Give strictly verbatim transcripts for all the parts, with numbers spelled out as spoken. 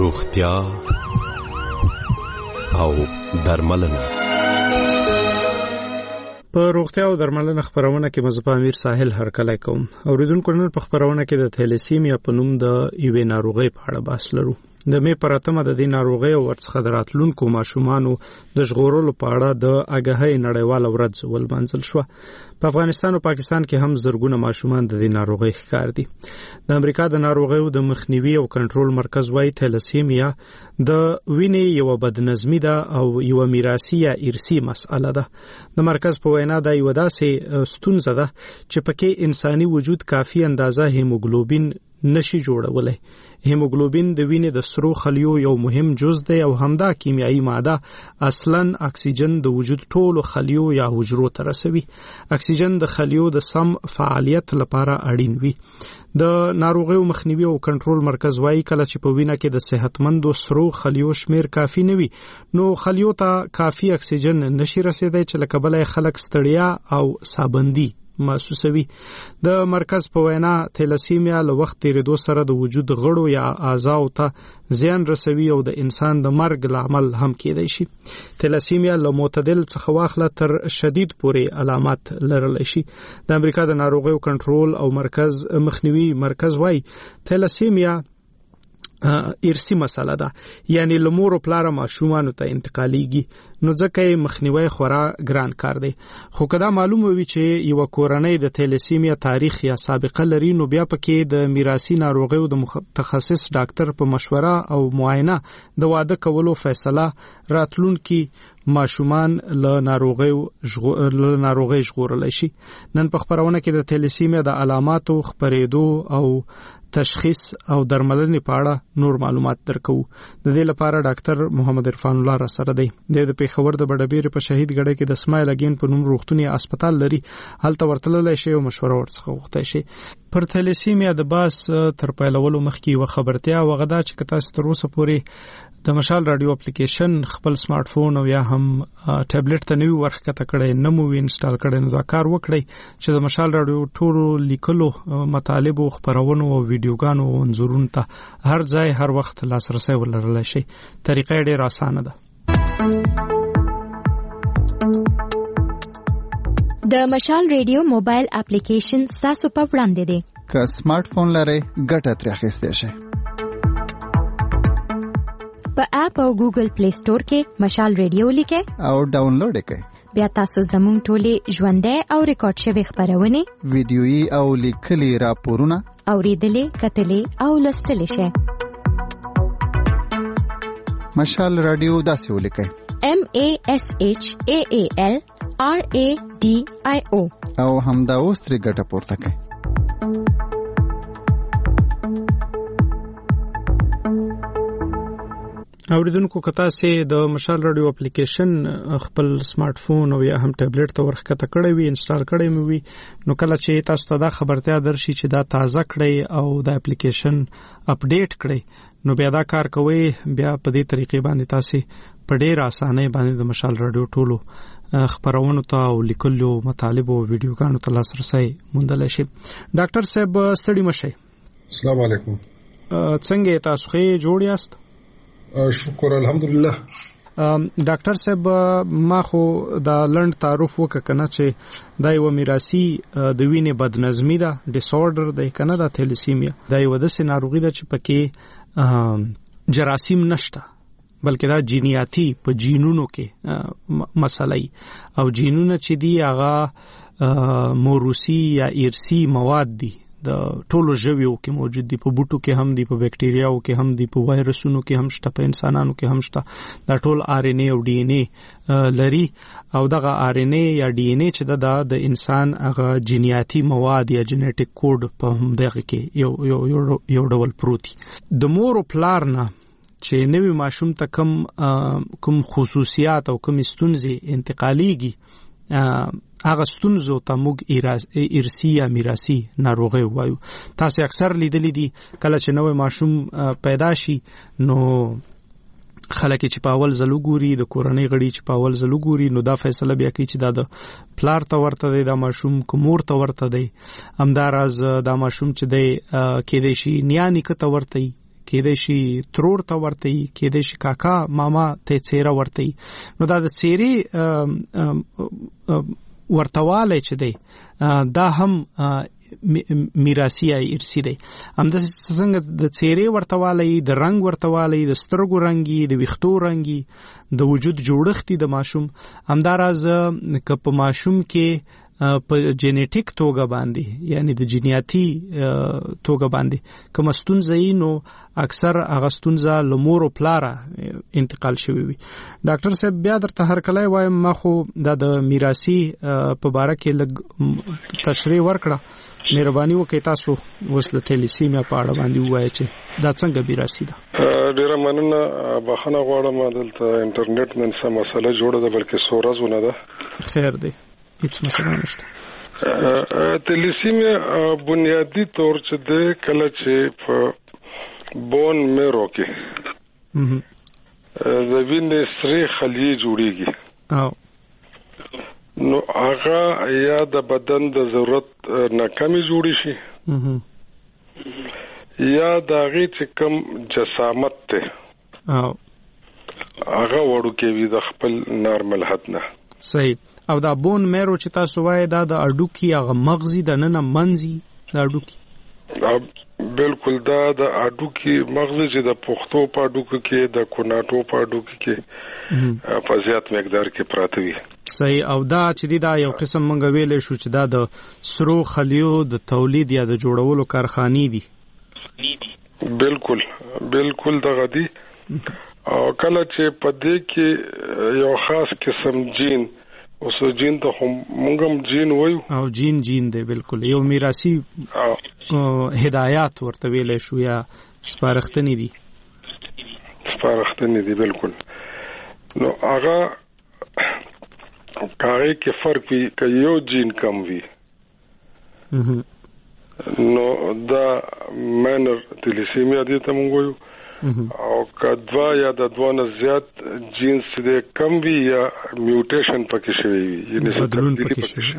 روغتیا او درملنه. په روغتیا او درملنه خبرونه کې مزه په امیر ساحل هرکلی کوم. اوریدونکو نن په خبرونه کې د تھیلیسیمیا په نوم د یوې ناروغۍ په اړه بحث لرو. د مې پر اتمه د دې ناروغۍ او ورڅخه د راتلونکو ماشومانو د ژغورلو په اړه د آګاهۍ نړیواله ورځ ولمانځل شوه. په افغانستان او پاکستان کې هم زرګونه ماشومان د دې ناروغۍ ښکار دي. د امریکا د ناروغیو د مخنیوي او کنټرول مرکز وايي تھیلیسیمیا د وینې یو بدنظمي ده او یو میراثي یا ارثي مسئله ده. د مرکز په وینا دا یو داسې ستونزه ده چې پکې انساني وجود کافي اندازه هیموګلوبین نشي جوړولای. هیموګلوبین د وینې د سرو خلیو یو مهم جز دی او همدا کیمیاوي ماده اصلاً اکسیجن د وجود ټولو خلیو یا حجرو ته رسوي. اکسیجن د خلیو د سم فعالیت لپاره اړین وي. د ناروغیو مخنیوي او کنټرول مرکز وايي کله چې په وینه کې د صحتمندو سرو خلیو شمیر کافي نه وي نو خلیو ته کافي اکسیجن نشي رسیدای چې لکه بلای خلک ستړیا او سابندي محسوسوي. د مرکز په وینا تھیلیسیمیا له وخت تیریدو سره د وجود غړو یا اعضاو ته زیان رسوي او د انسان د مرګ لامل هم کېدای شي. تھیلیسیمیا له معتدل څخه واخله تر شدید پورې علامات لرلی شي. د امریکا د ناروغیو کنټرول او مرکز مخنیوي مرکز وايي تھیلیسیمیا ارثي مسله ده، یعنی لمور او پلار ماشومانو ته انتقالیږي، نو ځکه مخنیوي خورا ګران کار دی. خو کدا معلومه وي چې یو کورنۍ د تھیلیسیمیا تاریخ یا سابقه لري نو بیا پکې د میراثي ناروغیو د متخصص ډاکټر په مشوره او معاینه د واده کولو فیصله راتلونکي ماشومان له ناروغیو له ناروغي ژغورل شي. نن په خبرونه کې د تھیلیسیمیا د علاماتو خبرېدو او تشخیص او درملنې په اړه نور معلومات درکو. د دې لپاره ډاکټر محمد عرفان الله را سره دی. د پیښور د بډبیر په شهید ګړی کې د اسماعیل اگین په نوم روغتوني هسپتال لري. هلته ورتللی شي او مشوره ورڅخه غوښتای شي. پر تھیلیسیمیا د باس تر پیلولو مخکې یو خبرتیا وغدا چې تاسو تر اوسه پورې د مشال رادیو اپلیکیشن خپل سمارټ فون او یا هم ټابلیټ ته نوی ورخکته کړئ نه مو انسټال کړئ نو دا کار وکړئ چې د مشال رادیو ټولو لیکلو مطالب او خبرونو او ویډیوګانو او انځورونو ته هر ځای هر وخت لاسرسي ولرلی شي. طریقه ډېره اسانه ده. د مشال رادیو موبایل اپلیکیشن تاسو په وړاندې دی. که سمارټ فون لرئ ګټه ترې اخیستی شئ. په اپ او ګوګل پلی سٹور کې مشال رادیو لیکئ او ډاونلوډ کړئ. بیا تاسو زموږ ټولې ژوندۍ او ریکارډ شوی خبرونه ویډیويي او لیکلي راپورونه اوریدلې کتلې او لوستلې شئ. مشال رادیو داسې ولیکئ M A S H A A L R A D I O او همدا اوس ترې ګټه پورته کړئ. اوریدونکو که تاسو د مشال رادیو اپلیکیشن خپل سمارټ فون او یا هم ټابلیټ ته ورخکته کړی وي انسټال کړی مو وي نو کله چې تاسو ته دا خبرتیا درشي چې دا تازه کړی او د اپلیکیشن اپډیټ کړی نو بیا دا کار کوي. بیا په دې طریقې باندې تاسو په ډېر اسانۍ باندې د مشال رادیو ټولو خبرونو ته او لیکلو مطالب او ویډیوګانو ته لاسرسي موندلی شي. ډاکټر صاحب ستړي مشئ. السلام علیکم. څنګه تاسو ښه جوړ یاست؟ شکر الحمدلله. ډاکټر صاحب ما خو دا لند تعارف وکړ کنه چې دا یو میراثي د وینې بدنظمي ده ډیس آرډر دی کنه دا تھیلیسیمیا دا یو داسې ناروغي ده چې پکې جراثیم نشته بلکې دا جینیاتي په جینونو کې مسئله او جینونه چې دی هغه موروثي یا ارثي مواد دي د ټولو ژویو کې موجود دي. په بوټو کې هم دي، په بکټریاو کې هم دي، په وایرسونو کې هم شته، په انسانانو کې هم شته. دا ټول آر ان اے او ډي ان اے لري او دغه آر ان اے یا ډي ان اے چې دا د انسان هغه جینیاتي مواد یا جینیټیک کوډ په هم دغه کې یو یو یو ډول پروتي. د مور او پلار نه چې نوی ماشوم ته کم کوم خصوصیات او کوم ستونزې انتقالیږي هغه ستونزو ته موږ ارثي یا میراثي ناروغي وایو. تاسو اکثر لیدلی دي کله چې نوې ماشوم پیدا شي نو خلک چې په اول ځل وګوري د کورنۍ غړي چې په اول ځل وګوري نو دا فیصله بیا کوي چې دا د پلار ته ورته دی دا ماشوم کومور ته ورته دی همداراز دا ماشوم چې دی کېدای شي نیا نیکه ته ورته کېدای شي ترور ته ورته وي، کېدای شي کاکا ماما ته څیره ورته وي. نو دا د څیرې ورتواله چې دی دا هم میراثي یا ارثي دی. همدا څنګه د څیرې ورتواله، د رنگ ورتواله، د سترګو رنګي، د ویښتو رنګي، د وجود جوړښت د ماشوم، همداراز که په ماشوم کې په جینیټیک توګه باندې یعنی د جینیاتي توګه باندې کوم ستونزه نو اکثر هغه ستونزه لمور او پلاره انتقال شوی وي. ډاکټر صاحب بیا درته هر کله وایم ما خو د میراثي په باره کې لږ تشریح ورکړه، مهرباني وکړئ تاسو اوس د تیلیسیمیا په اړه باندې ووایئ چې دا څنګه میراثي ده. ډیره مننه، بخښنه غواړم دلته انټرنیټ نن څه مسله جوړه ده بلکې څو ورځونه ده. خیر دی، هیڅ مسله نشته. تیلیسیمیا بنیادی طور چې د کله چې په بون میرو کې د وینې سرې خلیې جوړیږي او نو هغه یا د بدن د ضرورت نه کمی جوړی شي یا د هغې چې کم جسامت ته او هغه وړو کې وي د خپل نارمل حد نه. صحیح. او دا بون میرو چې تاسو وایي دا د اډوکی هغه مغزي د ننه منځي د اډوکی؟ بالکل، دا د اډوکی مغزي چې د پښتو په اډوکی کې د کوناټو په اډوکی کې په زیات مقدار کې پراته وي. صحیح. او دا چې دا یو قسم مونږ ویلې شو چې دا د سرو خلیو د تولید یا د جوړولو کارخانې دي. بالکل بالکل دغه دي. او کله چې په دې کې یو خاص قسم جین اوس جین ته هم مونږ هم جین وایو او جین جین دی بالکل یو میراثي هدایات ورته ویلې شو یا سپارښتنې دي سپارښتنې دي بالکل. نو هغه کاري کې فرق وي که یو جین کم وي نو دا مینر تیلیسیمیا دي ته مونږ وایو، او کدوا یا د دوه نه زیات جینز د کم وی یا میوټیشن پکې شوی وي یعنی بدلون پکې شوی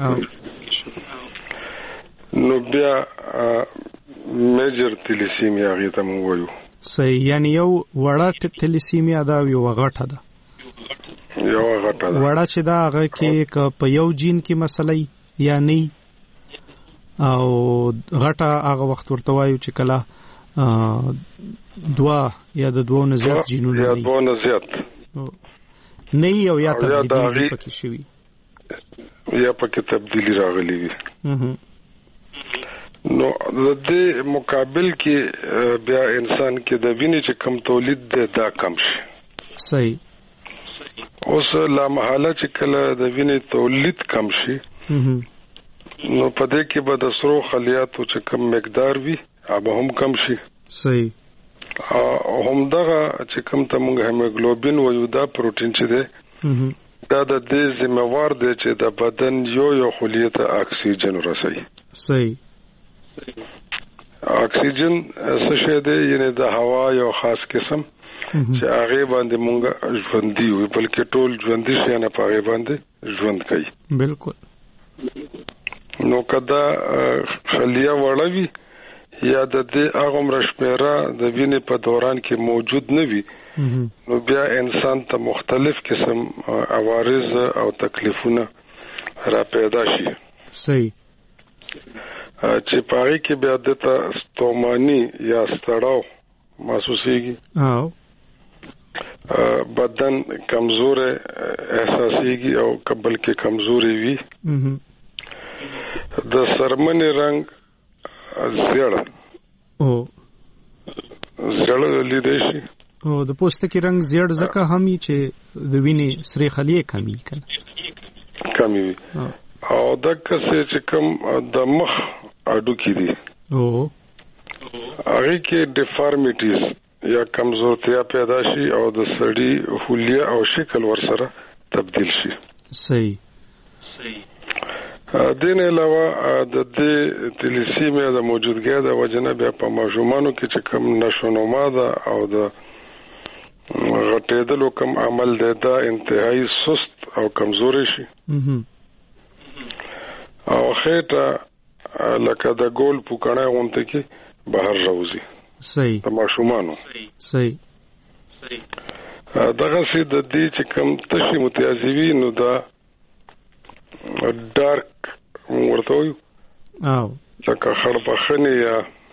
نو بیا میجر تیلیسیمیا غي ته مونږ وایو. صحیح. یعنی یو وړه تیلیسیمیا دا یو غټه ده یو غټه ده وړه چې دا هغه کې په یو جین کې مسله یا نه او غټه هغه وخت ورته وایو چې کله دوا یا د دوه نه زیات جینونه یا دوه نه زیات نه یو یا تبدیلی پکې شوی یا پکې تبدیلی راغلی وي. نو د دې مقابل کې بیا انسان کې د وینې چې کم تولید دی دا کم شي. صحیح. اوس لا محاله چې کله د وینې تولید کم شي نو په دې کې به د سرو خلیاتو چې کم مقدار وي هغه هم کم شي. صحیح. هم دغه چې کوم ته موږ هیموګلوبین وایو دا پروتین چې دی دا د دې ذمہوار دی چې د بدن یو یو خلیه ته اکسیجن رسوي. صحیح. اکسیجن څه شی دی؟ یعنی د هوا یو خاص قسم چې هغه باندې موږ ژوندۍ وي بلکې ټول ژوندۍ شي نه پاره باندې ژوند کوي. بالکل. نو کدا خلیه وړوي یا د دې هغه مرشمېره د وینې په دوران کې موجود نه وي نو بیا انسان ته مختلف قسم عوارض او تکلیفونه را پیدا شي. صحیح. چې پاره کې بیا د ستومانی یا ستړاو محسوسيږي او بدن کمزور احساسيږي او قبل کې کمزوري وي. د سرمنې رنگ زیړ او زیړ لیدای شي او د پوستکي رنگ زیړ ځکه همي چې د وینې سرې خلیې کمی کړي کمی وي او دغه چې کوم د مخ اډو کې دي او هغه کې ډیفارمیټیز یا کمزورتیا پیدا شي او د سړی حلیه او شکل ورسره تبدیل شي. صحیح. صحیح. دین علاوه د دې تیلیسیمیا د موجودګۍ د وجنه بیا په ماشومانو کې چې کوم نشونما ده او د غټېدلو کوم عمل دی دا انتهایی سست او کمزوري شي او خېټه لکه د ګول پوکړه غونته کې بهر راوځي. صحیح د ماشومانو صحیح دغه سي د دې چې کوم تشي متیازي وي نو دا ډارک ورته وي او لکه خړبخنه یا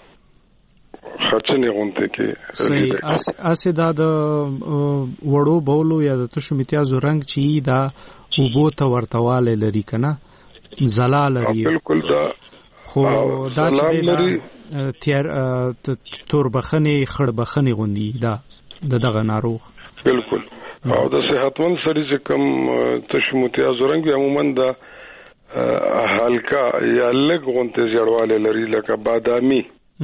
خچنه غونته کې صحیح اسه دا د وړو بولو یا د تشو متیازو رنگ چی دا وبو ته ورتواله لري کنه زلال لري بالکل دا خو دا چې دا تیر تور بخنه خړ بخنه غوندي دا دغه ناروغ بالکل او د صحتمند سړي چې کوم تشو متیازو رنگ عموما دا هلکا یا لږ غونته زیړواله لري لکه بادامي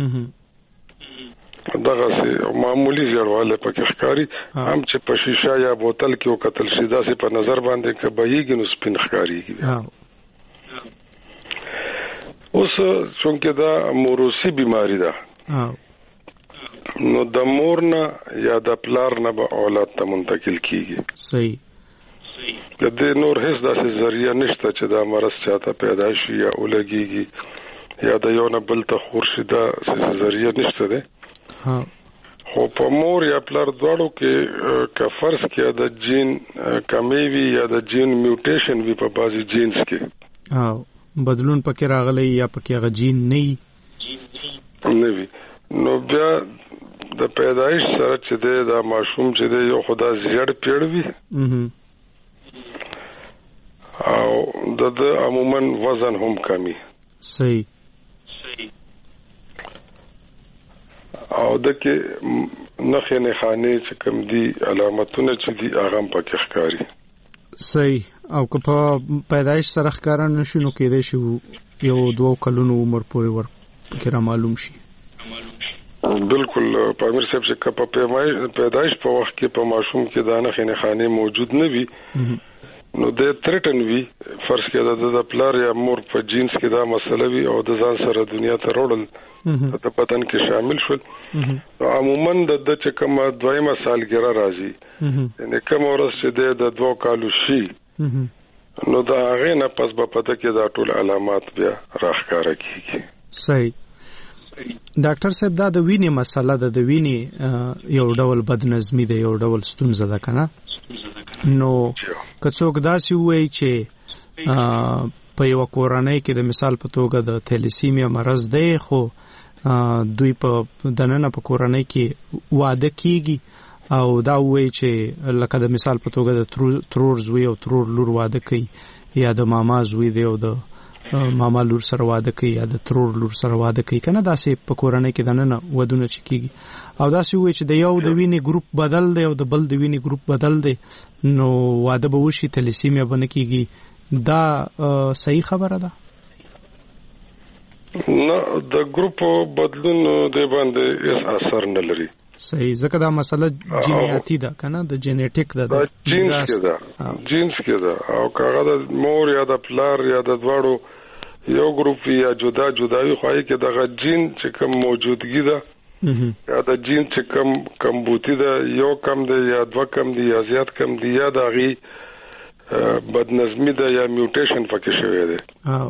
دغه سي معمولی زیړواله پکې ښکاری هم چې په شیشه یا بوتل کې وکتل شي دا سي په نظر باندې کبهيږي نو سپین ښکاریږي اوس څنګه دا موروثي بيماري ده نو د مور نه یا د پلار نه به اولاد ته منتقل کیږي صحیح د دې نور هیڅ داسې ذریعہ نشته چې دا مرض چاته پیدا شي یا ولګيږي یا د یو نه بل ته خورشي دا ذریعہ نشته ده ها خو په مور یا پلار دواړو کې که فرض کې د جین کمی وي یا د جین میوټیشن وي په بازي جینز کې ها بدلون پکې راغلی یا پکې غ جین نه نه وي نو بیا د پیدایش سره چې د ماشوم چې د یو خدا زیړ پیړ وي او د عموما وزن هم کمی صحیح او د کې نخې نه خانه چې کوم دي علامتونه چې دي هغه پکې ښکاری صحیح او که په پیدایش سره ښکارا نشي نو کېدای شي یو دوه کلونو عمر پورې ور پکې را معلوم شي بالکل پامیر صاحب چې په پیدایش په وخت کې په ماشوم کې دانه خنه خانه موجود نه وي نو د ترټن وی فرض کې د پلار یا مور په جینز کې دا مسله وی او د ځان سره دنیا ته وروړل د پتن کې شامل شول عموما د چې کوم دویمه سالګره راځي یعنی کوم ورځ چې د دوه کالو شي نو دا هغه نه پس په پته کې دا ټول علامات بیا راښکاره کیږي صحیح ډاکټر صاحب دا د وینې مسله ده د وینې یو ډول بدنظمی ده یو ډول ستونزه ده کنه نو که څوک داسې وایي چې په یو کورنۍ کې د مثال په توګه د تھیلیسیمیا مرض دی خو دوی په دننه په کورنۍ کې واده کیږي او دا وایي چې لکه د مثال په توګه د ترور زوی او ترور لور واده کوي یا د ماما زوی دی او د ماما لور سره واده کوي یا د ترور لور سره واده کوي کنه داسې په کورنۍ کې دننه ودونه چکیږي او داسې وایي چې د یو د وینې ګروپ بدل دی او د بل د وینې ګروپ بدل دی نو واده به وشي تھیلیسیمیا به نه کیږي دا صحیح خبره ده نه د ګروپ بدلون د باندې هیڅ اثر نه لري صحیح ځکه دا مسله جینیاتي ده کنه د جینیټیک ده د جینز کې ده جینز کې ده او کاغه د مور یا د پلار یا د دواړو یو ګروپ یا جدا جداوي خوای کې دغه جین چې کوم موجودګي ده یا د جین چې کوم کمبوتی ده یو کم ده یا دوه کم دي یا زیات کم دي یا دغه بدنظمی ده یا میوټیشن پکې شوی ده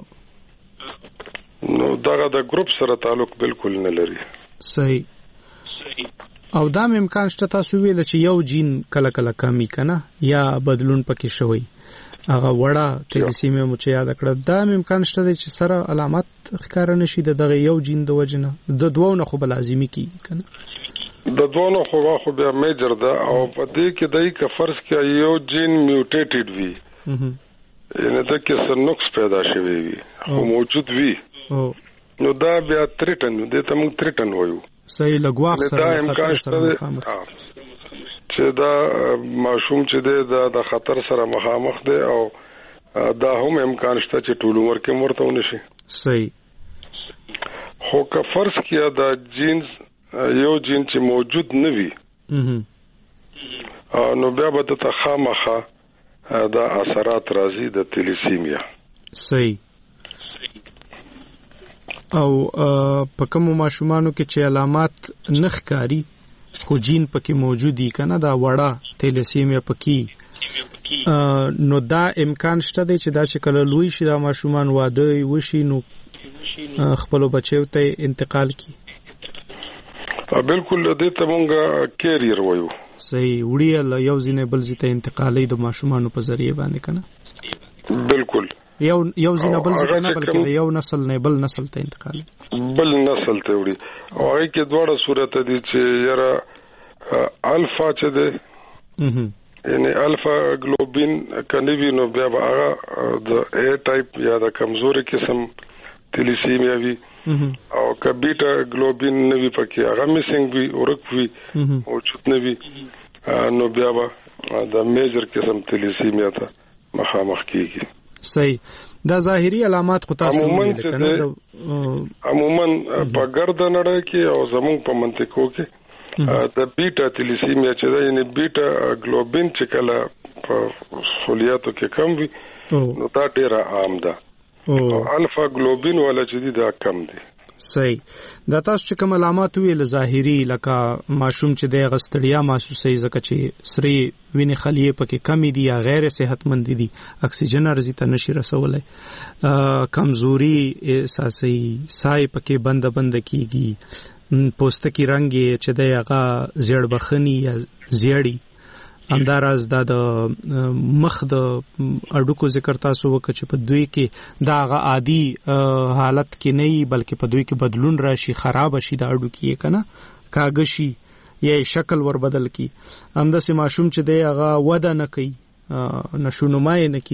نو دغه د ګروپ سره تعلق بالکل نه لري صحیح او دا امکان شته تاسو ویل چې یو جین کله کله کمی کنه یا بدلون پکې شوی هغه وړه تھیلیسیمیا مو چې یاد کړه دا امکان شته چې سره علامات ښکار نشي دغه یو جین د وجنه د دوه نه خو لازمي کی کنه د دوه نه خو خو بیا میجر ده او په دې کې دای ک فرض کې یو جین میوټیټډ وي یعنی دا کې څه نقص پیدا شوی وي خو موجود وي نو دا بیا تریټن دې ته موږ تریټن وایو صحیح لګواخ سره خطر سره مخامخ چې دا ماشوم چې د خطر سره مخامخ دی او دا هم امکان شته چې ټول عمر کې مرته ونشي صحیح خو که فرض کیا دا جینز یو جین چې موجود نه وي نو بیا به د خامخه دا اثرات راځي د تھیلیسیمیا صحیح او په کوم ماشومانو کې چې علامات نخکاری خو جین پکې موجودي کنه دا وړه تھیلیسیمیا پکې نو دا امکان شته دی چې دا چې کله لوی شي دا ماشومان واده وشي نو خپل بچو ته انتقال کی بالکل دې ته مونږه کیریئر وایو. صحیح. وړي یو ځینې بل ځای انتقالي د ماشومانو په ذریعہ باندې کنه. بالکل یو یو ځینې بل ځای نه بلکې یو نسل نه بل نسل ته انتقالي بل نسل ته وړي. او هغه کې دوړه صورت دي چې یاره الفا چې ده یعنی الفا ګلوبین کنيوي نو بیا هغه د ا ټایپ یا د کمزوري قسم تلیسیمیا وی او ک بیٹا ګلوبین نوی پکې هغه میسنګ وی ورک وی او چوت نوی نو بیا د میجر قسم تلیسیمیا ته مخامخ کیږي. صحیح. دا ظاهري علامات خو تاسو ویل کنه عموما په ګرد نړۍ کې او زموږ په منطقو کې د بیٹا تلیسیمیا چې دا یعنی بیٹا ګلوبین چې کله په خلیاتو کې کم وي نو دا ډیره عام ده او الفا ګلوبین ولا چې دی دا کم دي. صحیح. دا تاسو چې کوم علامات ویل ظاهري لکه ماشوم چې د غستړیا محسوسي ځکه چې سری وینې خلیه پکې کمی دي یا غیر صحتمند دي اکسیجن ارزي ته نشي رسولای کمزوري احساسي سای پکې بند بند کیږي پوستکی رنگ چې د هغه زیړ بخنی یا زیړی همداراز دا د مخ د اډوکو ذکر تاسو وکړه چې په دوی کې دا هغه عادي حالت کې نه وي بلکې په دوی کې بدلون راشي خراب شي د اډو کې کنه کاغشي یا شکل ور بدل کی همداسې ماشوم چې د هغه وده نه کوي نشونمای نه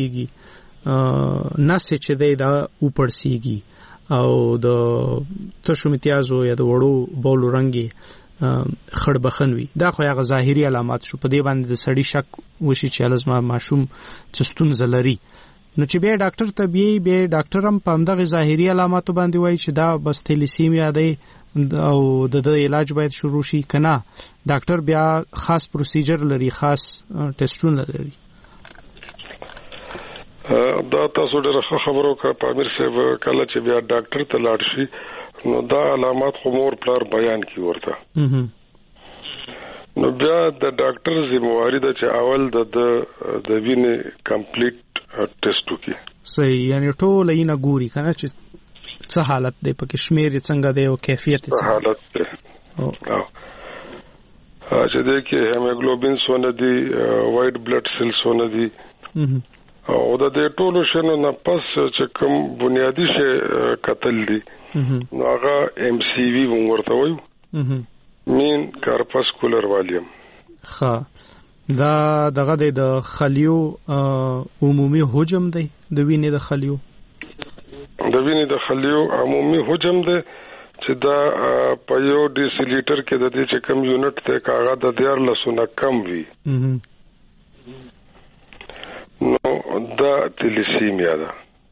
کیږي نس چې د دا اوپړسیږي او د تشو امتیازو یا د وړو بولو رنگي خړ بخنوي. دا خو هغه ظاهري علامات شو. په دې باندې د سړی شک وشي چې لازم ماشوم چستون زلري نو چې به ډاکټر ته بي به ډاکټر هم په همدغه ظاهري علاماتو باندې وایي چې دا بس تلیسیمیا دی او د علاج باید شروع شي کنه ډاکټر بیا خاص پروسیجر لري خاص ټیسټونه لري. دا تاسو ډېر خبرو کا پامیر صاحب کله چې بیا ډاکټر ته لاړ شي نو دا علامات خو مور پلار بیان کی ورته نو بیا د ډاکټر ذمہواری ده چې اول د د وینې کمپلیټ ټیسټ وکړي. صحیح. یعنی ټول یې نه ګوري کنه چې څه حالت دی پکې شمیر څنګه دی او کیفیت څه حالت دی او چې د کې هیموګلوبین سونه دی وایټ بلډ سیل سونه دی او د دې ټولو شنو نه پس چې کوم بنیادی شی قتل دي نو هغه ایم سی وی ورته وایو مین کارپاسکولر والیوم. ها دا دغه د خلیو عمومي حجم دی د وینې د خلیو د وینې د خلیو عمومي حجم دی چې دا په یو ډیسی لیټر کې د دې چې کم یونټ ته کاغه د دیار لسونه کم وي نو دا تلیسیمیا ده.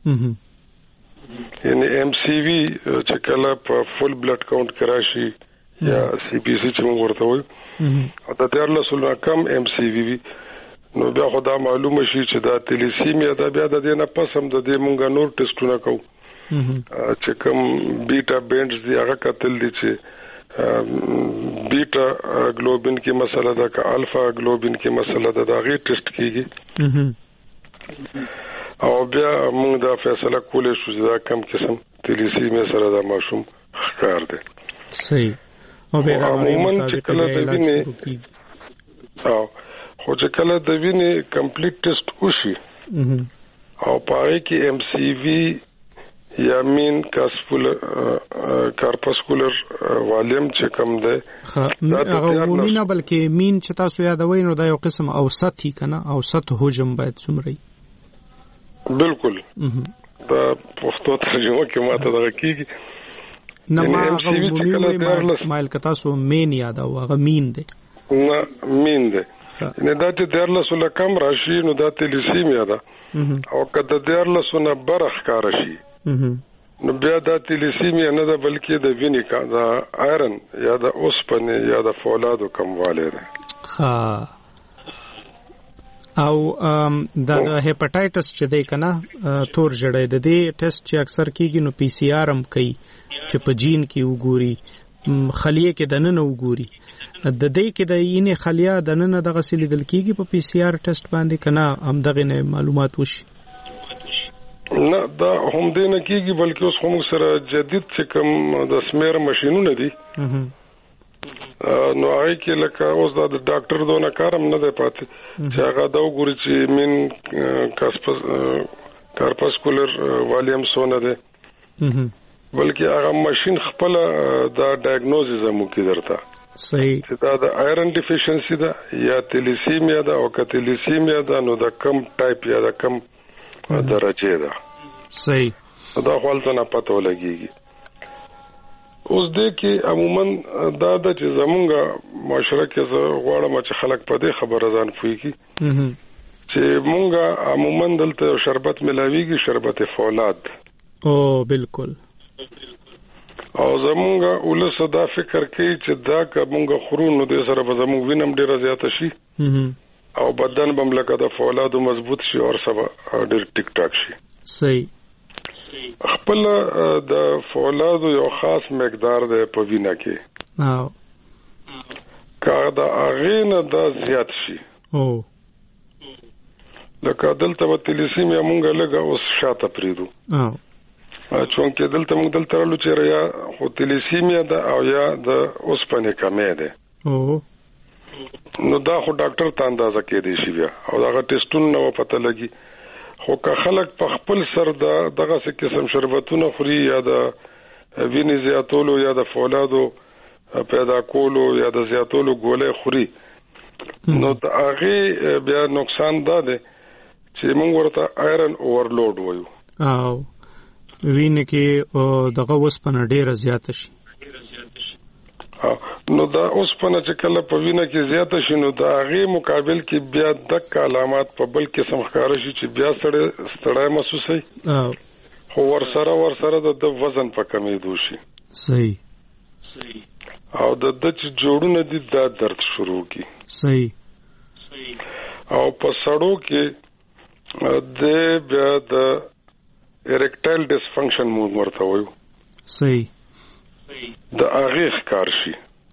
یعنی ایم سی وی چې کله په فل بلډ کاونټ کې راشي یا سی پی سی چې موږ ورته وایو او د دیار لسونه کم ایم سی وی وي نو بیا خو دا معلومه شي چې دا تلیسیمیا ده. بیا د دې نه پس هم د دې مونږه نور ټیسټونه کوو چې کوم بیٹا بینډز دی هغه قتل دي چې بیٹا ګلوبین کې مسله ده که الفا ګلوبین کې مسله ده دا غي ټیسټ کیږي او بیا موږ دا فیصله کولای شو چې دا کم قسم تلیسیمیا سره دا ماشوم ښکار دی. صحیح. او بیا عموما چې کله د وینې او خو چې کله د وینې کمپلیټ ټیسټ وشي او پاره کې ایم سی وی یا مین کاسپولر کارپاسکولر والیوم چې کوم دی هغه عمومي نه بلکې مین چې تاسو یادوي نو دا یو قسم اوسط هی کنه اوسط حجم باید څومره. بالکل دا پښتو ترجمه کې ماته دغه کیږي نه ما هغه عمومي مایل کتا سو مین یاد او هغه مین دی نه مین دی نه دا چې درلسونه کم راشي نو دا تلیسیمیا ده او کله درلسونه برخ کار شي نو بیا دا تلیسیمیا نه ده بلکې د وینې کا دا آیرن یا د اوسپنه یا د فولادو کمواله ده. ها او دا د هپاتایټس چې دی کنه تور جړې د دې ټیسټ چې اکثر کیږي نو پی سی آر هم کوي چې په جین کې وګوري خلیه کې دنه وګوري د دې کې د اینې خلیه دنه دغه سلی دل کیږي په پی سی آر ټیسټ باندې کنه هم دغه نه معلومات وشي. نه دا هم دې نه کیږي بلکې اوس هم سره جدید چې کوم د سمیر ماشينونه دي نو هغه کې لکه اوس د ډاکټر دونه کارم نه دی پاتې چې هغه دا وګوري چې مين کاسپس کارپاسکولر والیوم سونه دی بلکې هغه ماشين خپل دا ډایګنوزس هم کوي درته صحیح چې دا د آیرن ډیفیشنسي ده یا تلیسیمیا ده او کتلیسیمیا ده نو د کم ټایپ یا د کم درجه ده صحیح دا خپل نه پته ولګيږي اوس دې کې عموما دا د چې زمونږه معاشره کې زه غواړم چې خلک په دې خبره ځان پوي کی چې مونږه عموما دلته شربت ملاويږي شربت فولاد او بالکل او زمونږه ولس دا فکر کوي چې دا کومه خورونو د سره به زموږ وینم ډیره زیاته شي او بدن بم لکه د فولادو مضبوط شي او سبا ډیر ټیک ټاک شي صحیح خپل د فولادو یو خاص مقدار دی په وینا کې او کله دا اغینه دا زیات شي او لکه دلته په تلیسیمیا مونږه لګه اوس شاته پریدو او چونکه دلته مونږ دلته رالو چې یا خو تلیسیمیا ده او یا د اوسپنې کمې ده او نو دا خو ډاکټر ته اندازه کې دی شي بیا او دا ټیسټونه نو پته لګي خو که خلک په خپل سر دا دغه څه قسم شربتونه خوري یا د وینې زیاتولو یا د فولادو پیدا کولو یا د زیاتولو ګولې خوري نو د هغه بیا نقصان دا دی چې موږ ورته آیرن اورلوډ وایو او وینې کې دغه وسپنه ډیره زیاته شي نو دا اوسپنه چې کله په وینه کې زیاته شي نو دا هغه مقابل کې بیا د علامات په بل قسم ښکار شي چې بیا سره ستړی محسوسي خو ور سره ور سره د وزن په کمېدو شي صحیح او د د چې جوړونه دي دا درد شروع کی صحیح او په سړو کې د بیا د اریکټایل ډیسفنکشن موږ ورته وایو صحیح د هغه ښکار شي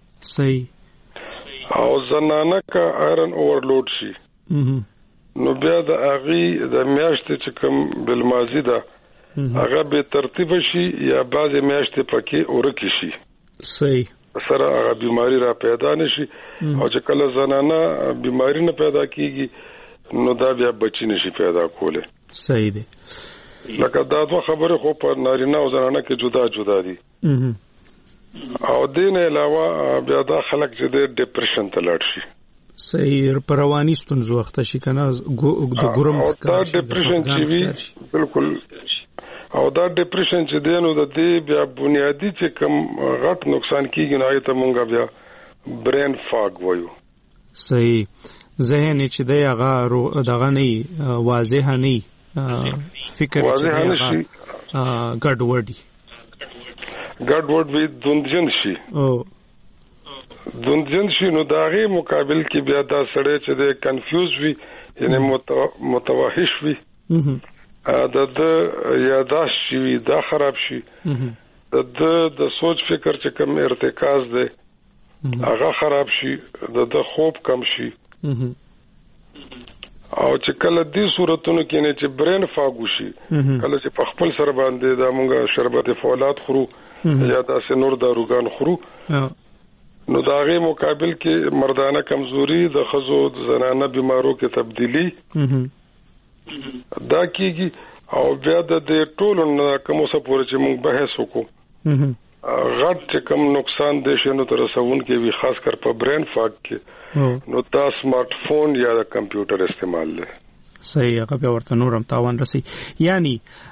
صحیح او زنانه کا آیرن اورلوډ شي نو بیا د هغه د میاشتې چې کوم بلمازي ده هغه به ترتیب شي یا بعض میاشتې پکې اورکی شي صحیح سره هغه بیماری را پیدا نشي او چې کله زنانه بیماری نه پیدا کیږي نو دا بیا بچی نشي پیدا کوله صحیح دی لکه دا دوه خبره خو په نارینه او زنانه کې جدا جدا دي او دین علاوه بیا دا خلک چې د ډیپریشن ته لاړ شي صحیح پروانی ستونزو وخت شي کنه د ګورم او دا ډیپریشن چې وی بالکل او دا ډیپریشن چې دینو د دې بیا بنیادی چې کم غټ نقصان کیږي نه ته مونږ بیا برین فاګ وایو صحیح ذهن چې دی هغه دغه نه واضح نه فکر واضح نه شي ګډ وډي ګډ وډ وی دوندجن شي او دوندجن شي نو داغه مقابل کې بیا دا سړی چې د کنفیوز وي یعنی متوحش وي دا د یاداش شي دا خراب شي د د سوچ فکر چې کوم ارتکاز دی هغه خراب شي د خوب کم شي او چې کله دې صورتونو کې نه چې برین فاګو شي کله چې په خپل سر باندې دا مونږه شربت فولاد خورو یا داسې نور داروګان خورو نو دا غي مقابل کې مردانه کمزوري د خزو زنانه بیمارو کې تبدیلی دا کیږي او بیا د ټولو نه کوم څه پورې چې مونږ بحث وکړو غټ چې کوم نقصان دي شنو تر رسون کې وی خاص کر په برین فاګ کې نو دا سمارټ فون یا د کمپیوټر استعمال لري صحیح هغه ورته نورم تاوان رسي یعنی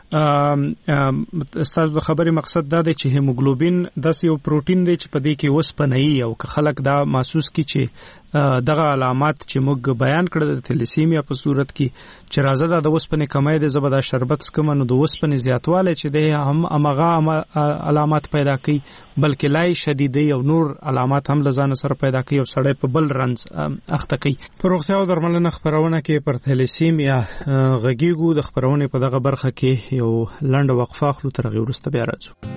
استاد د خبرې مقصد دا دی چې هیموګلوبین د یو پروتین دی چې په دې کې وسپنه او که خلک دا محسوس کی چې دغه علامات چې موږ بیان کړل د تلیسیمیا په صورت کې چې راځه د وسپنې کمای د زبدا شربت سکم نو د وسپنې زیاتواله چې دی هم امغه علامات پیدا کوي بلکې لای شدیدي او نور علامات هم لزان سره پیدا کوي او سړی په بل رنځ اخته کوي په روغتیا او درملنه خبرونه کې پر تلیسیمیا غږیږو د خبرونه په دغه برخه کې یو لنډ وقفه خلو تر غوړ وروسته بیا راځو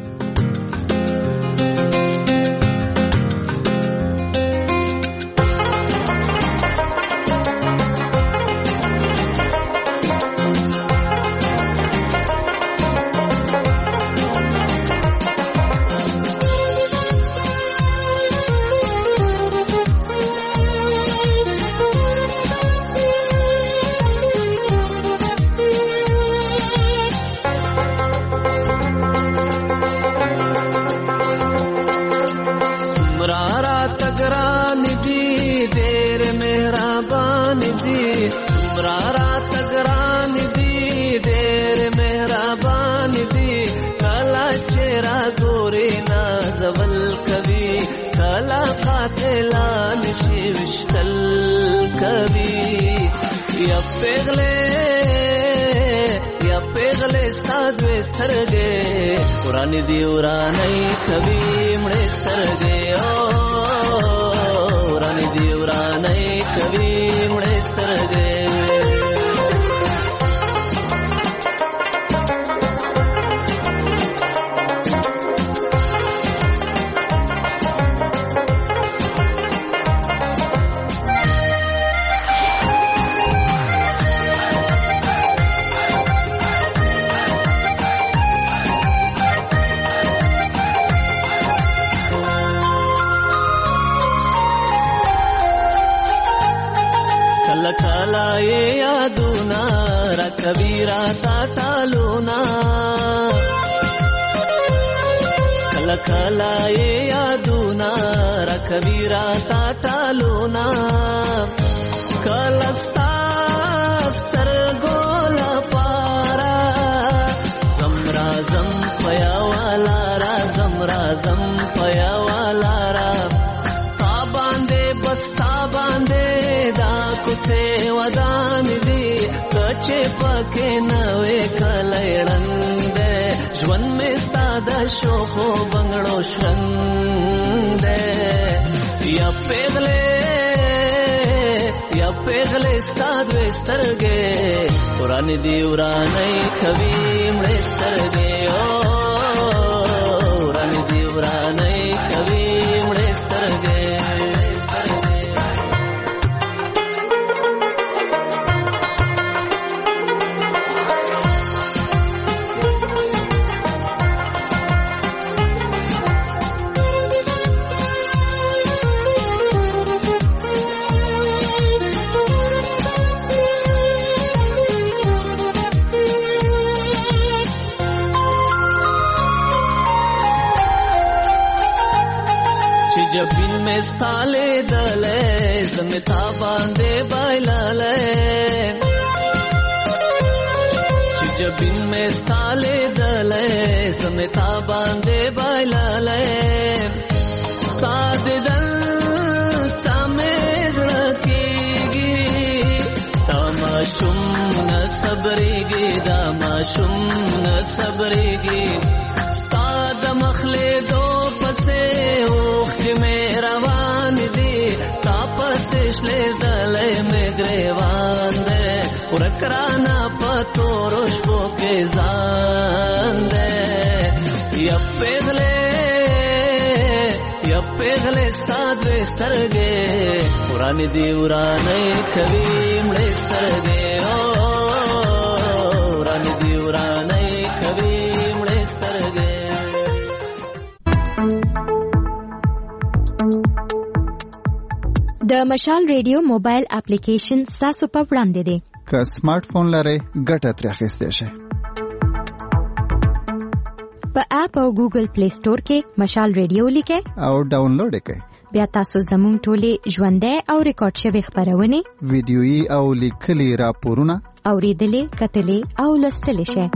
دومره راته ګران دي ډېر مهربان دي دومره راته ګران دي ډېر مهربان دي کله چې راګورې نازول کوي کله قاتلان شي وشتل کوي یا پیغلې یا پیغلې ستادوې سترګې ورانې دي ورانې کوي مړې سترګې او ورانې دي ورانې کوي مړې سترګې کبیرا تا تالونا کلا کلا یادونا را کبیرا تا تالونا کلا ستاستر ګولا پارا زمرا زم پیا والا را زمرا زم پیا والا را تا باندې بس تا باندې دا کوڅه ودان دي چې پکې نوې کلېړند ژوند مې ستاده شو خو بنگړو شرند یا پیغلې یا پیغلې ستادوې سترګې ورانې دي ورانې کوي مړې سترګې او ورانې دي ورانې کوي مړې سترګې जबीन में स्थाले दले जमिता बांधे बाइलाले जबीन में स्थाले दले जमिता बांधे बाइलाले साद दल तमेज रखेगी तमाशुम न सबरेगी दामाशुम न सबरेगी साद मखले दो पसे में روان دي تاپس شلې دلې مې ګریوان دې ورکرانا پتو روشو کې ځان دې یا پیغلې یا پیغلې ستادوې سترګې ورانې دي ورانې کوي مړې سترګې او ورانې دي ورانې کوي مړې سترګې د مشال ریډیو موبایل اپلیکیشن تاسو په وړاندې دی که سمارټ فون لرئ ګټه ترې اخیستی شئ په اپ او ګوګل پلی سٹور کې مشال ریډیو لیکئ او ډاونلوډ یې کړئ بیا تاسو زموږ ټولې ژوندۍ او ریکارډ شوي خپرونې ویډیويي او لیکلي راپورونه اورېدلې کتلې او لوستلی شئ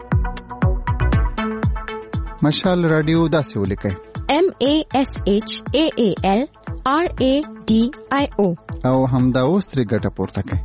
مشال رادیو داسې ولیکئ M A S H A A L R A D I O او همدا اوس ترې ګټه پورته کړئ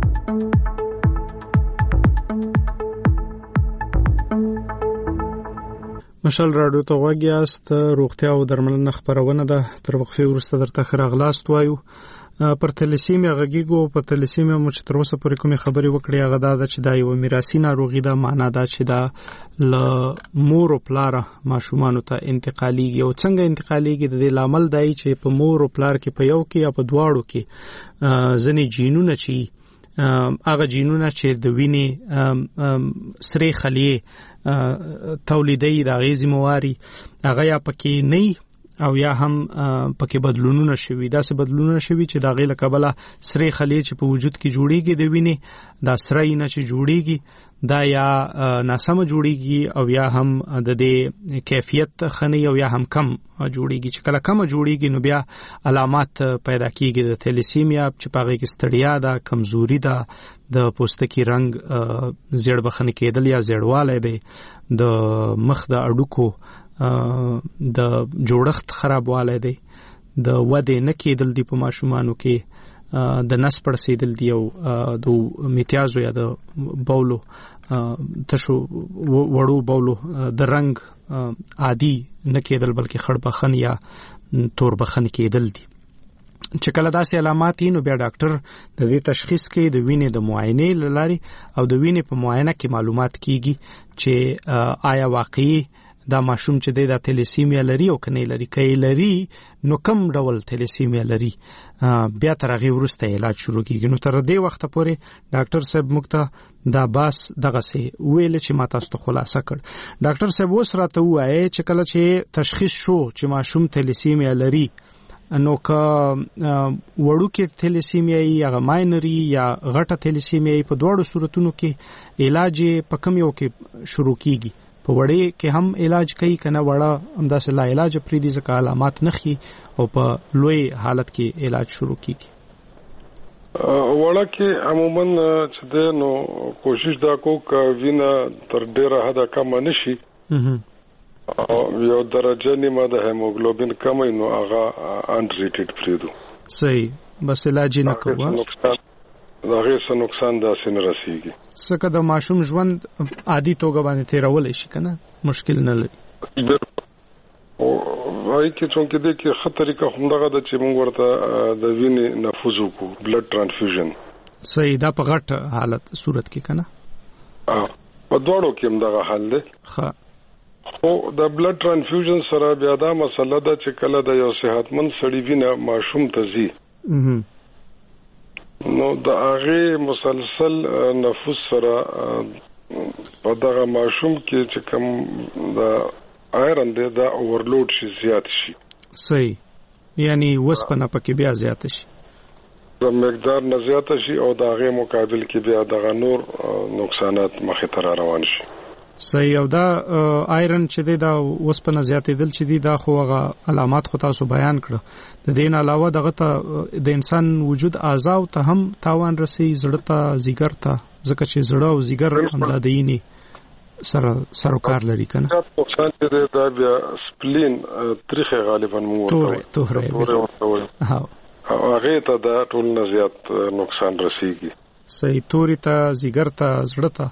مشال راډیو ته غوږ یاست روغتیا او درملنه خپرونه ده تر وقفې وروسته درته ښه راغلاست وایو پر تلسیمیا غږیږو په تلسیمیا مو چې تر اوسه پورې کومې خبرې وکړې هغه دا ده چې دا یوه میراثي ناروغي ده معنا دا چې دا له مور او پلاره ماشومانو ته انتقالیږي او څنګه انتقالیږي د دې لامل دی چې په مور او پلار کې په یو کې یا په دواړو کې ځینې جینونه چې هغه جینونه چې د وینې سرې خلیې تولیدي د غیزي مواري هغه یا پکې نه او یا هم پکې بدلونونه شوي داسې بدلونونه شوي چې دا غیله کبله سری خلیې چې په وجود کې جوړیږي د وینې دا سری نه چې جوړیږي دا یا ناسم جوړیږي او یا هم د دې کیفیت خني او یا هم کم جوړیږي چې کله کم جوړیږي نو بیا علامات پیدا کیږي د تھیلیسیمیا چې پاغه کې ستړیا ده کمزوري ده د پوستکي رنگ زیړ بخنه کېدل یا زیړوالی دی د مخ د اډوکو د جوړښت خرابوالی دی د ودې نه کېدل دی په ماشومانو کې د نس پړسېدل دی او د میتیازو یا د بولو تشو وړو بولو د رنگ عادي نه کېدل بلکې خړ بخن یا تور بخن کېدل دي چې کله داسې علامات وي نو بیا ډاکټر د دې تشخیص کوي د وینې د معاینې لاري او د وینې په معاینه کې معلومات کیږي چې آیا واقعي دا ماشوم چې د تھیلیسیمیا لري او کنه لري کای لري نو کم ډول تھیلیسیمیا لري بیا تر هغه وروسته علاج شروع کیږي نو تر دې وخت پورې ډاکټر صاحب مکتا دا باس دغه سي ویل چې ما تاسو ته خلاصه کړ ډاکټر صاحب اوس راته وایي چې کله چې تشخیص شو چې ماشوم تھیلیسیمیا لري نو که وړو کې تھیلیسیمیا یا ماینری یا غټه تھیلیسیمیا په دوړو صورتونو کې علاج په کم یو کې شروع کیږي په وړې کې هم علاج کوي کنه وړه همداسې لا علاج پرې دي ځکه علامات نخي او په لوی حالت کې علاج شروع کیږي وړه کې عموما چې د نو کوشش دا کو ک وینا تر ډیره حدا کم نشي او یو درجه نیمه د هیموګلوبین کم نو هغه انټریټډ پریدو صحیح بس علاج نه کوو دا غیر څه نقصان داسې نه رسیږي څنګه د ماشوم ژوند عادي توګه باندې تیرول شي کنه مشکل نه لري او وايي چې څنګه دې کې خطرې کا همدغه د چې موږ ورته د وینې نفوذ وکړو بلډ ترانسفیوژن صحیح دا په غټ حالت صورت کې کنه په دوړو کې همدغه حل دی ښه خو د بلډ ترانسفیوژن سره بیا دا مسله ده چې کله د یو صحتمند سړي وینه ماشوم ته ځي نو د هغه مسلسل نفوذ سره په دغه ماشوم کې چې کوم د آیرن دی دا اورلود شي زیات شي صحیح یعنی وسپنه پکې بیا زیات شي د مقدار نه زیات شي او د هغه مقابل کې بیا دغه نور نقصانات مخې ته روان شي صحیح او دا آیرن چې دی دا وسپنه زیاتېدل چې دی دا خو هغه علامات خو تاسو بیان کړ د دین علاوه دغه ته د انسان وجود اعضاء ته هم تاوان رسي زړه ته زیګر ته ځکه چې زړه او زیګر هم د دیني سره سروکار لري کنه نقصان دی دا بیا سپلین تاریخ غالبا مو ورته توره ها هغه ته دا ټول نه زیات نقصان رسیږي صحیح توري ته زیګر ته زړه ته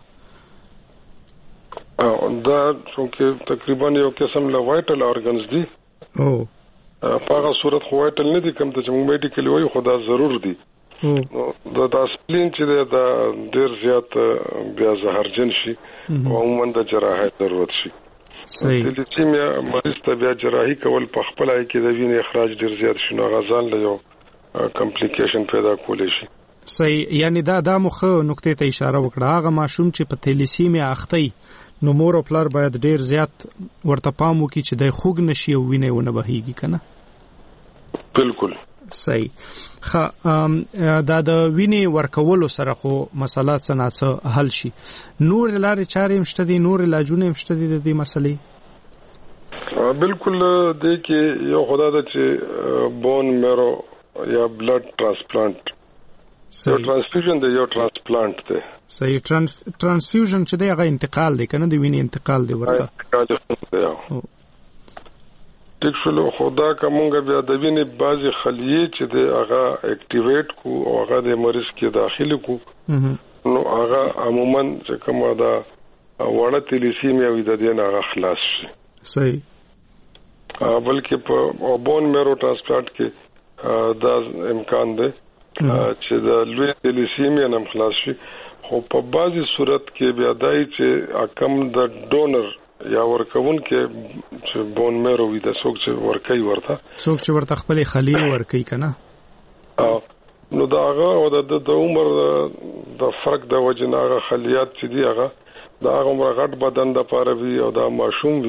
دا څنګه تقریبا یو قسم له وایټل اورګنز دي او په هغه صورت خو وایټل نه دي کوم ته چې موږ میډیکل وایو خدا ضرور دي نو دا د سپلین چې دا ډیر زیات بیا زهرجن شي او عموما د جراحت ضرورت شي صحیح د لیچیمیا مریض ته بیا جراحي کول په خپل ای کې د وینې اخراج ډیر زیات شي نو غزان له یو کمپلیکیشن پیدا کولی شي صحیح یعنی دا د مخ نقطې ته اشاره وکړه هغه ماشوم چې په تھیلیسیمیا اخته نو مور او پلار باید ډیر زیات ورته پام وکړي چې د خوګ نشي او وینې ونه بهيږي کنه بالکل صحیح خا دا د وینې ورکولو سره خو مسله څنګه حل شي نور لارې چارې مشته دي نور علاجونه مشته دي د دې مسلې بالکل د کې یو خدای د چې بون میرو یا بلډ ترانسپلانت یو ترانسفیوژن دی یو ترانسپلانت دی صحیح ترانسفیوژن چې دی هغه انتقال دی کنه د وینې انتقال دی ورته ټیک شلو خدا کومګه بیا د وینې بعضی خلیې چې دی هغه اکټیویټ کو او هغه د مریض کې داخلي کو نو هغه عموما چې کومه دا وړه تھیلیسیمیا وي د دې نه هغه خلاص شي صحیح بلکې په بون میرو ترانسپلانت کې دا امکان دی چې د لوی تھیلیسیمیا نم خلاص شي خو په بعضی صورت کې بیا دای چې کم د ډونر یا ورکون کې چې بون میرو وي د څوک چې ورکي ورته څوک چې ورته خپل خلی ورکي کنه نو دا هغه او د عمر د فرق د وجناغه خلیات چې دی هغه دا هغه غټ بدن د پاره وي او دا ماشوم وي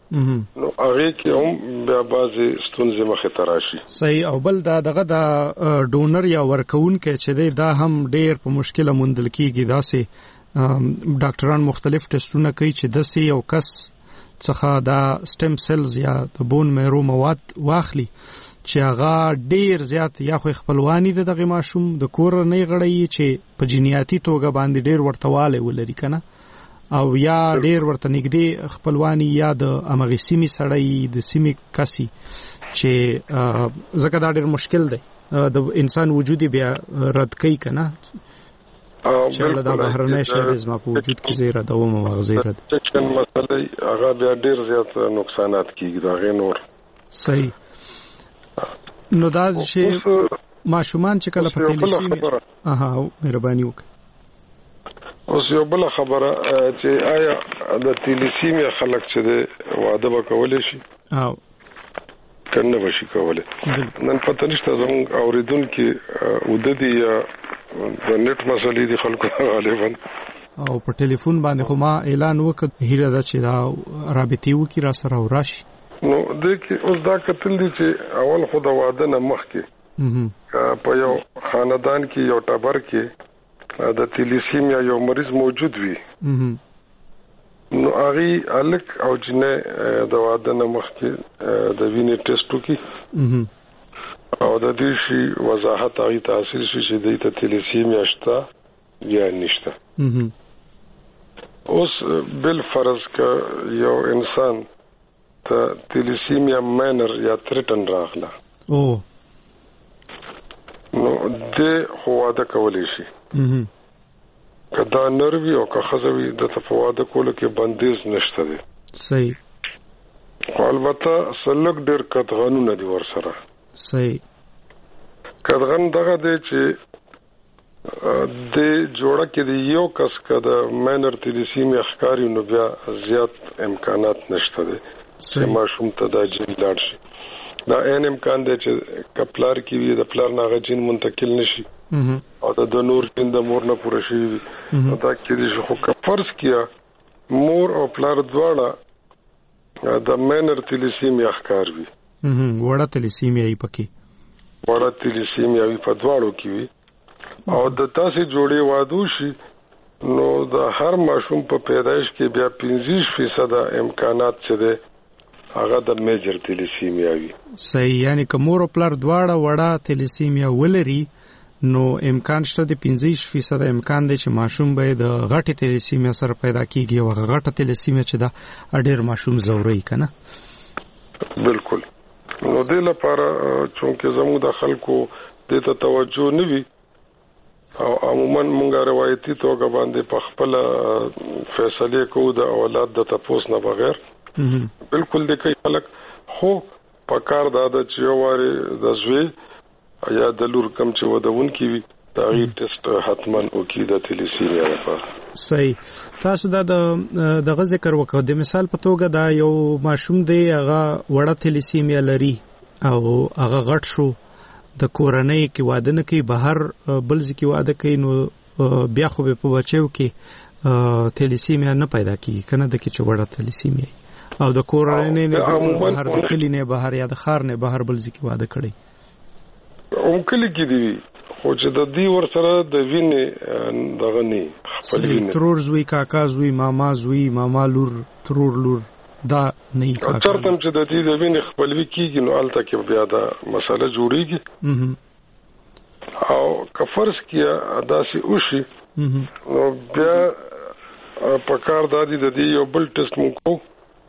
نو هغه کې هم بیا بعضی ستونزې مخه تراشي. صحیح. او بل دا دغه د ډونر یا ورکون کې چې دا هم ډېر په مشکله موندل کیږي. دا سه ډاکټران مختلف ټیسټونه کوي چې د سي یو کس څخه دا سټیم سیلز یا د بون میرو مواد واخلي چې هغه ډیر زیات یا خو خپلوانی د دغه ماشوم د کور نه غړی چې په جنیاتي توګه باندې ډیر ورتواله ولري کنه او یا ډیر ورته نږدې خپلوانی یا د امغه سیمې سړی د سیمې کسي چې زکه دا ډیر مشکل دی د انسان وجودي بیا رد کوي کنه چې دا بهرنۍ شې زما په وجود کې زیره دوم مغزي رد چې مسلې هغه بیا ډیر زیات نقصانات کیږي دا غي نور. صحیح. نو دا چې ماشومان چې کله په تلویزیون اها مهرباني وکړئ. اوس یو بل خبره چې آیا د تلویزیون خلک چې واده وکولای شي او کنه وشي کولای نن پته نشته زموږ اوریدونکو وددي یا د نت مسلې دي خلکو غالبا او په ټلیفون باندې خو ما اعلان وکړ هیله ده چې دا رابطي وکړي را سره ورشي. نو د کې اوس دا کتل دي چې اول خو د واده نه مخکې په یو خاندان کې یو ټبر کې د تلیسیمیا یو مریض موجود وي نو هغه الک او جنې د واده نه مخکې د وینې ټیسټ وکړي او د دې شی وضاحت هغه تاثیر شي چې د ته تلیسیمیا شته یا نشته. اوس بل فرض کا یو انسان ته تلیسیمیا مینر یا تریټن راغله او نو د هواده کولې شي کدا نروي او که خزوي د تفواده کولو کې بندیز نشته دي. صحیح. البته سلک ډېر قطغانونه دي ور سره. صحیح. قطغن دغه دی چې د جوړه کې دی یو کس کده مینر تلیسیمیا ښکاری نو بیا زیات امکانات نشته دي چې ماشوم ته دا جین لاړ شي. دا ان امکان دی چې کپلار کې وي د پلار نه جین منتقل نشي او د نور جین د مور نه پوره شي دا کې دي خو کفرض کیا مور او پلار دواړه د مینر تلیسیمیا ښکار وي وړه تلیسیمیا یې پکې وړه تلیسیمیا یې په دواړو کې وي او د تاسو جوړې وادو شي نو د هر ماشوم په پیدایش کې بیا پنځه فیصد امکانات چې ده هغه د میجر تلیسیمیا وي. صحیح. یعنی که مور او پلار دواړه وړه تلیسیمیا ولري نو امکان شته د پنځه فیصد امکان دی چې ماشوم به د غټه تلیسیمیا سره پیدا کیږي او غټه تلیسیمیا چې دا ډېر ماشوم زوري کنه. بالکل. نو د لپاره چې زموږ د خلکو د ته توجه نه وي او عموما مونږه روایتي توګه باندې په خپل فیصله کوو د اولاد د تپوس نه بغیر بالکل د کوي خلک خو په کار دا د چواري د زوی یا د لور کم چې ودون کی وي دا غي ټیسټ حتمان او کی د تلیسیمیا لپاره. صحیح. تاسو دا د د ذکر وکړو د مثال په توګه دا یو ماشوم دی هغه وړه تلیسیمیا لري او هغه غټ شو د کورنۍ کې واده نه کوي بهر بل ځکه واده کوي نو بیا خو به په بچو کې تلیسیمیا نه پیدا کیږي کنه د کې چې وړه تلیسیمیا او د کورنۍ نه بهر د کلی نه بهر یا د خار نه بهر بل ځکه واده کړي او کلی کې دی خو چې د دې ور سره د وینې دغه نه خپل وینې ترور زوی کاکا زوی ماما زوی ماما لور ترور لور دا نه کاکا ترتم چې د دې د وینې خپلوي کیږي نو الته کې بیا دا مسله جوړیږي او کفرض کیا داسې وشي نو بیا په کار دادی د دې یو بل ټیسټ مو کو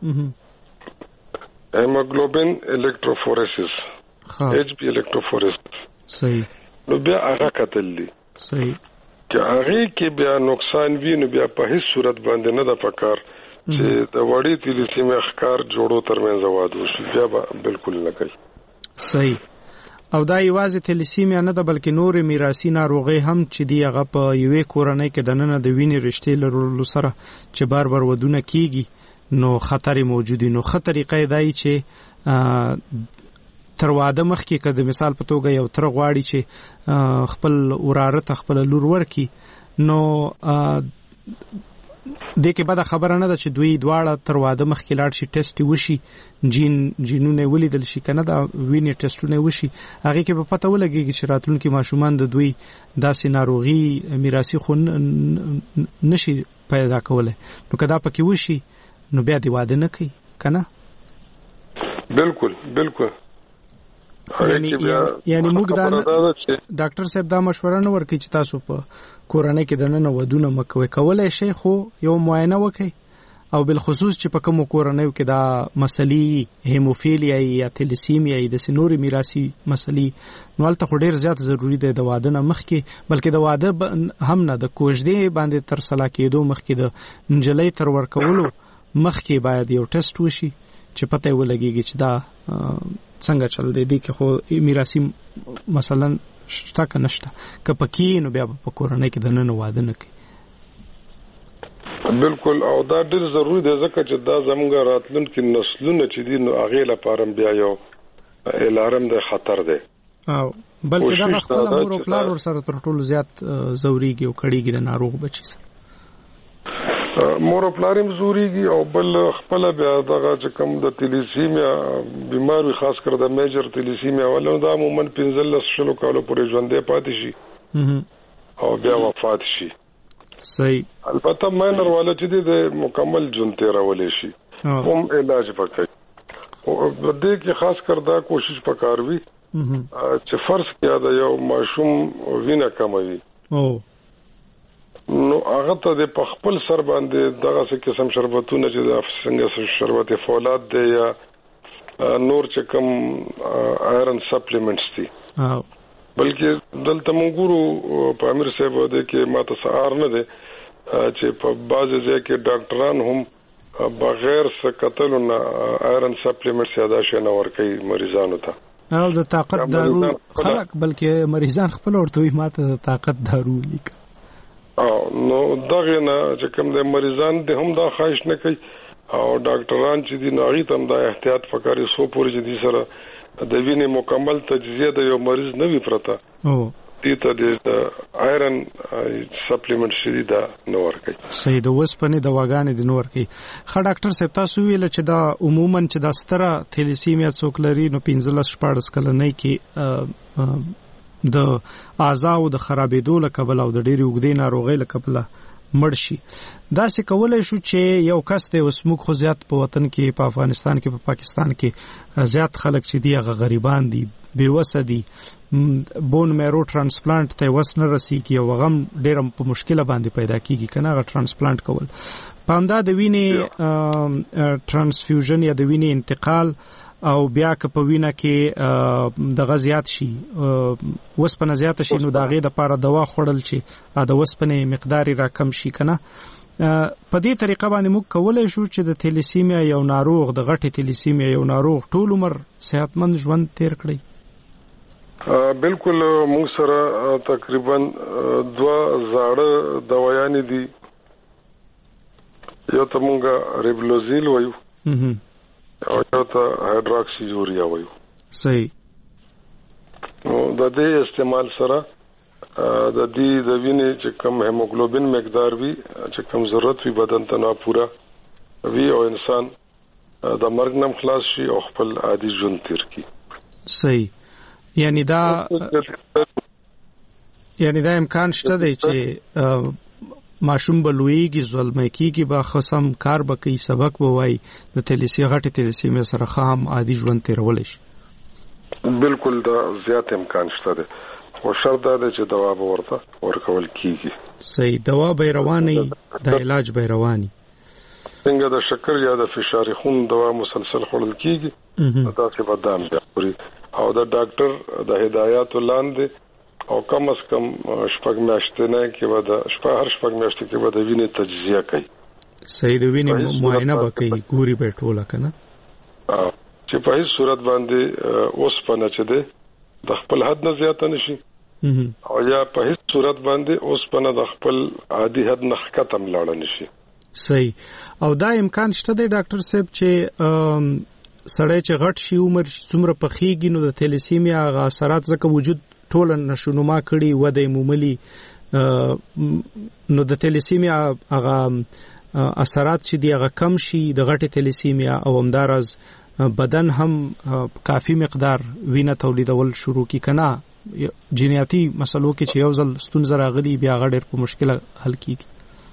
هیموګلوبین الکتروفورسس ایچ پی الکتروفورسس. صحیح. نو بیا هغه کتل دي. صحیح. چې هغه کې بیا نقصان وي نو بیا په هیڅ صورت باندې نه د پکار چې د وړي تلیسیمیا ښکار جوړو ترمنځ وادو شي بیا به بالکل نه کوي. صحیح. او دا یوازې تلیسیمیا نه ده بلکې نور میراثي ناروغي هم چې دی هغه په یوې کورنۍ کې د نن د وینې رشتې لرلو سره چې بار بار ودونه کیږي نو خطر موجودي. نو خطر طریقې دی چې تر واده مخکې که د مثال په توګه یو تر غواړي چې خپل وراره ته خپل لور ورکي نو د کې بعد خبره نه ده چې دوی دواړه تر واده مخکې لاړ شي ټیسټ وشي جین جینونه ولیدل شي کنه دا وینې ټیسټونه وشي هغه کې په پته ولګي چې راتلونکي ماشومان د دوی داسې ناروغي میراثي خون نشي پیدا کوله نو کدا پکې وشي نو بیا دی واده نه کوي کنه بالکل بالکل یعنی یعنی موږ دا ډاکټر صاحب دا مشوره نه ورکړي چې تاسو په کورنۍ کې د نن ودونه مکوي کولای شي خو یو معاینه وکړي او بل خصوص چې په کوم کورنۍ کې دا مسلې هیموفیلیا یا تلیسیمیا د سنوري میراثي مسلې نو البته ډیر زیات ضروری دی د واده نه مخکې بلکې د واده هم نه د کوژدې باندې تر سلا کېدو مخکې د نجلۍ تر ورکولو مخکې باید یو ټیسټ وشي چې پته ولګيږي چې دا څنګه چل دی دي کې خو میراثي مثلا شته که نشته که پکې نو بیا په کورنۍ کې د نن واده نه کوي بالکل او دا ډېر ضروری دی ځکه چې دا زموږ راتلونکي نسلونه چې دي نو هغه لپاره بیا یو الارم د خطر دی او بلکې دا خپل مور او پلار ور سره تر ټولو زیات زوريږي او کړيږي د ناروغ بچي سره مور او پلارم زوريږي او بل خپل بیا دغه چې کوم د تلیسیمیا بیماری خاص کر د میجر تلیسیمیا ولنه دا عموما پنځلس شلو کالو پورې ژوندې پاتې شي او بیا وفات شي صحیح البته ماینر والا چې د مکمل ژوند تیرولې شي هم علاج پکې او د دې کې خاص کر دا کوشش پکاروي چې فرض کړه دا یو ماشوم وینه کموي او نو هغه ته د خپل سر باندې دغه څه قسم شربتونه چې د څنګه شربت فولاد دی یا نور چې کوم آیرن سپلیمنټس دي بلکې دلته موږ ګورو په امیر صاحب د کې ماته سهار نه دي چې په بعض ځای کې ډاکټران هم بغیر څه کتلو نه آیرن سپلیمنټس یاده شي نه ورکوي مریضانو ته او د طاقت دارو خلک بلکې مریضان خپل ورته ماته د طاقت دارو لیک او نو دغه نه چې کوم د مریضان د هم دا خواهش نه کوي او ډاکټران چې دي ناغي تم دا احتیاط فکرې سو پورې چې دي سره د وینې مکمل تجزیه د یو مریض نه وی پرته او دې ته د آیرن سپلیمنټ شری دا نو ورکي صحیح د وسپنې د واګانې د نو ورکي خا ډاکټر صاحب تاسو ویل چې دا عموما چې دا ستره تلیسیمیا څوک لري نو پنځلس شپږ کلنۍ کې د اعضاء د خرابېدو لکبل او د ډېری وګړي ناروغي لکبل مړ شي دا څه کولای شو چې یو کس ته وسموک خو زیات په وطن کې په افغانستان کې په پاکستان کې زیات خلک چې دی هغه غریبان دي بیوسه دي بون میرو ترانسپلانت ته وسنه رسیږي او غم ډېر په مشکله باندې پیدا کیږي کنه هغه ترانسپلانت کول پامدا د وینې ترانسفیوژن یا د وینې انتقال او بیا که په وینه کې د غزيات شي وسپنه زیات شي نو داغه د لپاره دوا خوړل شي دا وسپنه مقدار را کم شي کنه په دې طریقه باندې موږ کولای شو چې د تلیسیمیا یو ناروغ د غټه تلیسیمیا یو ناروغ ټول عمر صحتمند ژوند تیر کړي بالکل موږ سره تقریبا دوا زاړه دوايان دي یو ته موږ ریبلوزیل وایو او یو ته هایدروکسی یوریا وایو صحیح نو د دې استعمال سره د دې د وینې چې کم هیموګلوبین مقدار وي چې کم ضرورت وي بدن ته نه پورا وی او انسان د مرګ نم خلاص شي او خپل عادي ژوند تیر کړي صحیح یعنی دا یعنی دا امکان شته دی چې ماشوم بلويږي ظلمي کیږي با خصم کار بکې سبق بوای د تلیسی غټه تلیسیمیا سره خام عادي ژوند تیرول شي بالکل دا زیات امکان شته دی خو شرط دا دی چې دوا به ورته ورکول کیږي صحیح دوا به رواني د علاج به رواني څنګه د شکر یا د فشار خون دوا مسلسل خورل کیږي دا څه بدام دی او د ډاکټر د هدایت لاندې او کم از کم شپږ میاشتې نه کې به د شپږ هر شپږ میاشتې کې به د وینې تجزیه کوي صحیح د وینې معاینه وکړي ګوري به ټوله کنه چې په هیڅ صورت باندې اوس پنه چي دي د خپل حد نه زیات نشي او یا په هیڅ صورت باندې اوس پنه د خپل عادي حد نه ختم لاړ نشي صحیح او دا امکان شته دی ډاکټر صاحب چې سړی چې غټ شي عمر څومره پخېږي نو د تلیسیمیا غ اثرات ځکه وجود ټول نشونما کړي وده موملي نو د تلیسیمیا هغه اثرات چې دی هغه کم شي د غټه تلیسیمیا او همدارز بدن هم کافي مقدار وینه تولیدول شروع کی کنه جینیاتی مسلو کې چې یو ځل ستونزه راغلي بیا غډر په مشکله حل کیږي.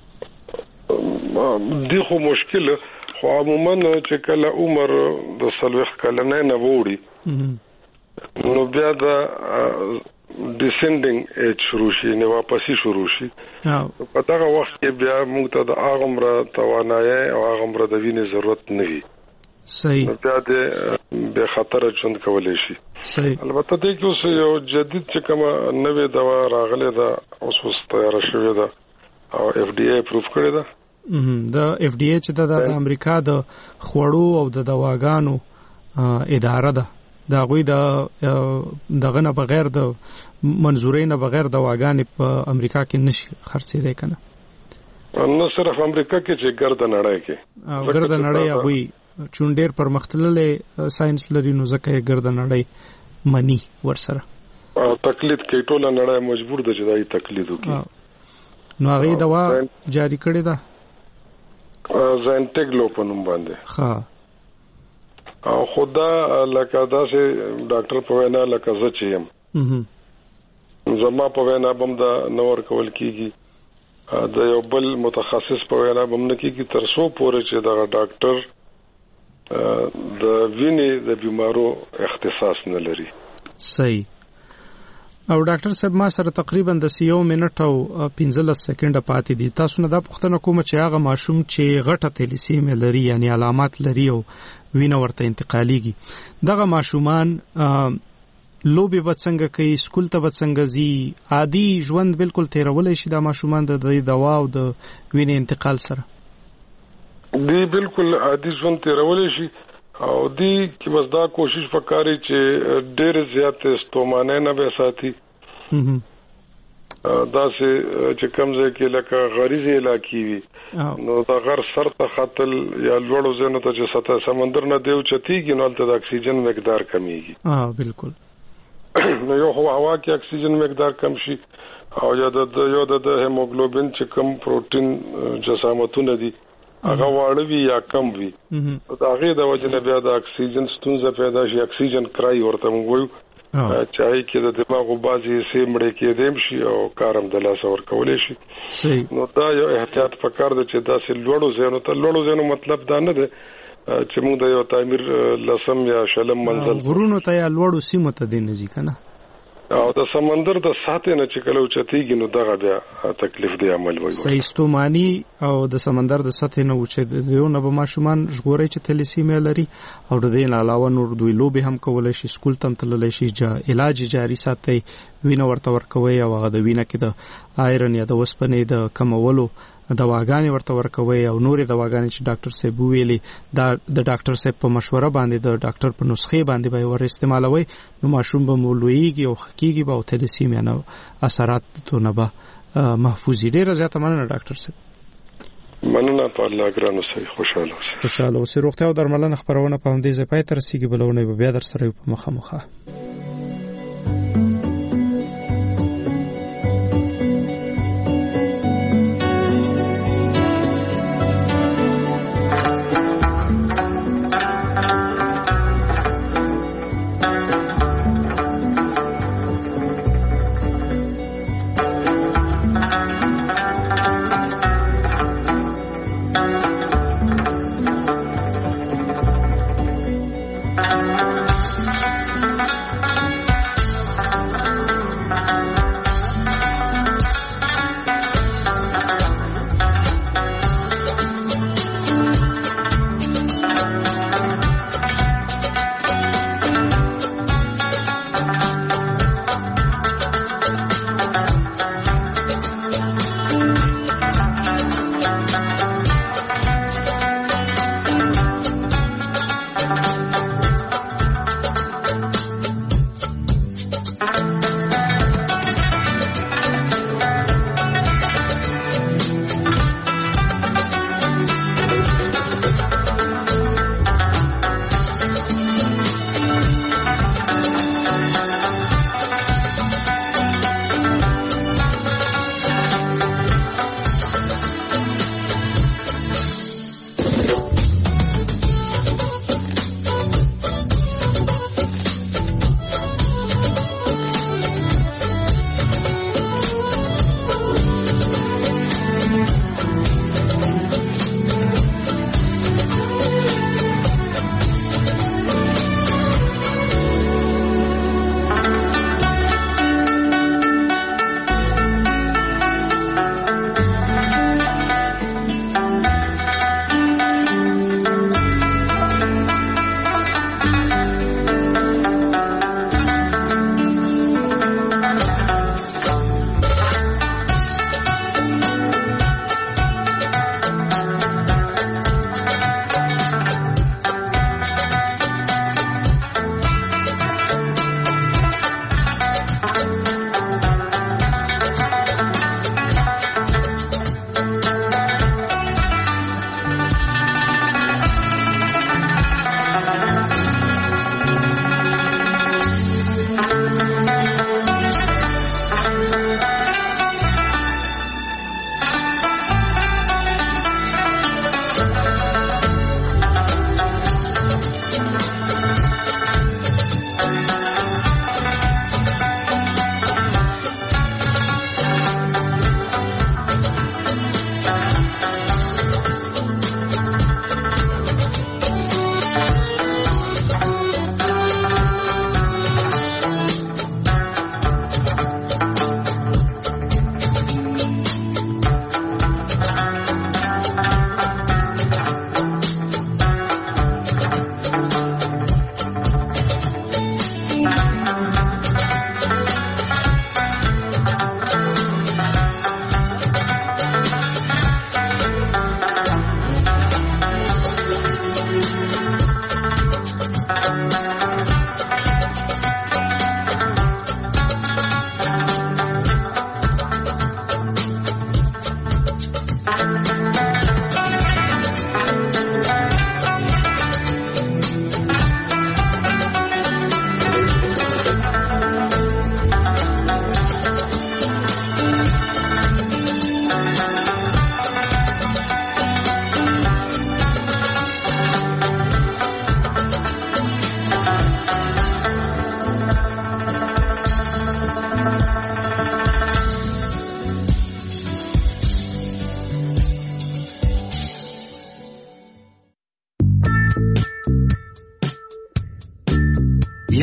دی خو مشکل خو عموما چې کله عمر د سلوخ کلنه نه ووري نو بیا د ډیسندینګ ایج شروع شي نو واپسی شروع شي په دغه وخت کې بیا موږ ته د اغمره توانایي او اغمره د وینې ضرورت نه وي. صحیح. بیا د به خطر ژوند کولای شي. صحیح. البته د کوم یو جدید چې کومه نوې دوا راغله ده اوس اوس تیار شوې ده او اف ډي اي اپروف کړې ده. د اف ډي اي چې د امریکا د خوړو او د دواګانو اداره ده دا غوي د دغه نه بغیر د منزورې نه بغیر دواګانې په امریکا کې نشي خرڅېدای کنه. نو صرف امریکا کې چې ګرد نړۍ کې ګرد نړۍ غوي چونډیر پر مختللې ساينس لري نو ځکه ګرد نړۍ منی ورسره تقلید کوي ټول نړۍ مجبور ده چې دای تقلید وکړي. نو هغه دوا جاری کړی ده زینټګ لو په نوم باندې. ها او خدا لکه دا چې ډاکټر په وینا لکه زه چې يم زما په وینا بم دا نور کول کیږي د یو بل متخصص په وینا بم نه کیږي تر څو پورې چې دا ډاکټر د وینې د بیمارو اختصاص نه لري. صحیح. او ډاکټر صاحب ما سره تقریبا د یو منټ او پنځلس سکند پاتې دي. تاسو نه دا پوښتنه کوم چې هغه ماشوم چې غټه تلیسیمیا لري یعنی علامات لري او وینه ورته انتقالیږي دغه ماشومان لوبي بڅنګ کوي سکول ته بڅنګ زی عادي ژوند بالکل تیرولای شي دا ماشومان د دوا او د وینې انتقال سره دی بالکل عادي ژوند تیرولای شي او دی کې بس دا کوشش وکړي چې ډېر زیات استومانه نه به ساتي دا چې کمزې کې لکه غریزي علاقې وي نو دا غر سر ته خطل یا لوړو ځینو ته چې سطح سمندر نه دیو چتیږي نو د اکسیجن مقدار کمیږي. اه بالکل. نو یو هوا کې اکسیجن مقدار کم شي او یا د یو د هیموګلوبین چې کم پروتین جسامتونه دي هغه واړوي یا کم وي دا هغه د وجه نه بیا د اکسیجن ستونزه پیدا شي اکسیجن کرای ورته موږ چاهي کې د دماغ بازي سي مړې کې دیم شي او کارم د لاس ور کولې شي. نو دا یو احتیاط پکار دی چې دا سه لوړو زینو ته لوړو زینو مطلب دا نه دی چې موږ د یو تعمیر لسم یا شلم منزل غرونو ته یا لوړو سیمو ته دی نزي کنه او د سمندر د ساتې نه چې کله اوچتېږي نو دغه بیا تکلیف دی عمل وایي. سایستومانی او د سمندر د سطح نه اوچتېدو نه به ماشومان ژغوري چې تلیسیمیا لري او د دې علاوه نور دوی لوبي هم کولای شي سکول تم تللی شي جا علاج جاری ساتي وینه ورته ورکوي او هغه د وینه کې د آیرن یا د وسپنې د کمولو دواګانې ورته ورکوي او نورې دواګانې چې ډاکټر صاحب ویلي دا د ډاکټر صاحب په مشوره باندې د ډاکټر په نسخه باندې به ور استعمالوي نو ماشوم به مولويږي او حقيقي به تلیسیمیا نه اثرات ته نه به محفوظ ډیر زیاته مننه ډاکټر صاحب. مننه په الله ګرانو سي خوشاله اوسئ. خوشاله اوسئ. روغتیا او درملنه خبرونه په همدې ځای پای تر رسیدي بلونه به بیا در سره په مخه مخه.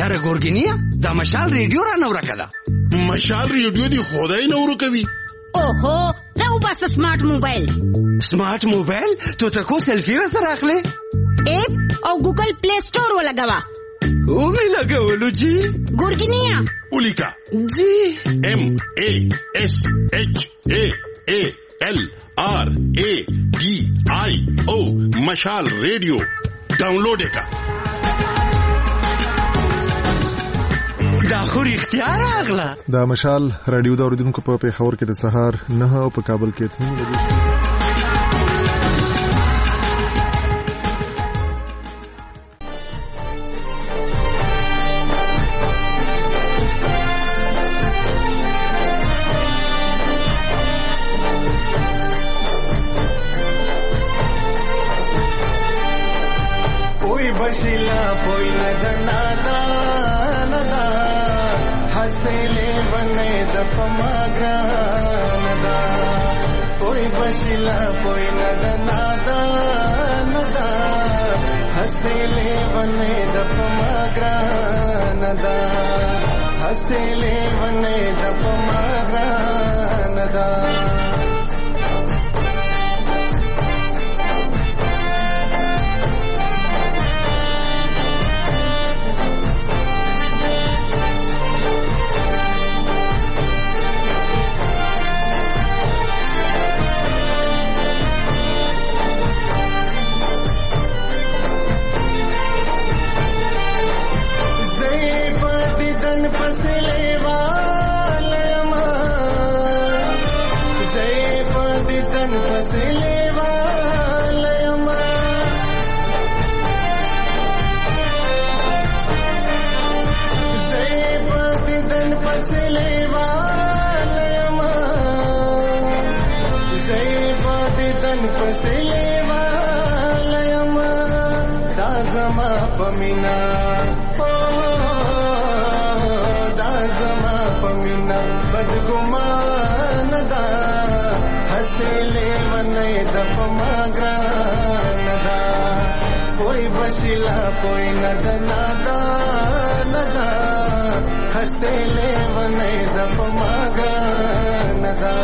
یاره ګورګینیا دا مشال ریډیو را نو راکړه. مشال ریډیو دی خدای نو ورو کوي. اوهو راو بس سمارټ موبایل. سمارټ موبایل تو ته کو سیلفي را سره اخلي؟ اپ او ګوګل پلی سٹور ولګوا. او می لګولو جی. ګورګینیا ولیکا جی ام ا اس اچ ا ا ال آر ا ډي آی او مشال ریډیو ډاونلوډ کا. دا خو اختیار اغلا. دا مشال رادیو دا اوریدونکو په پیښور کې د سهار نه او په کابل کې اته بجې. बशिला पोई नदना दा नदा हसले बने दफमाग्रा नदा पोई बशिला पोई नदना दा नदा हसले बने दफमाग्रा नदा हसले बने दफमाग्रा नदा. पमिना ओ दाजमा पमिना बदगुमान दा हसले मने दफमाग्रान दा कोई बसिला कोई नदना दा नदा हसले मने दफमाग्रान दा.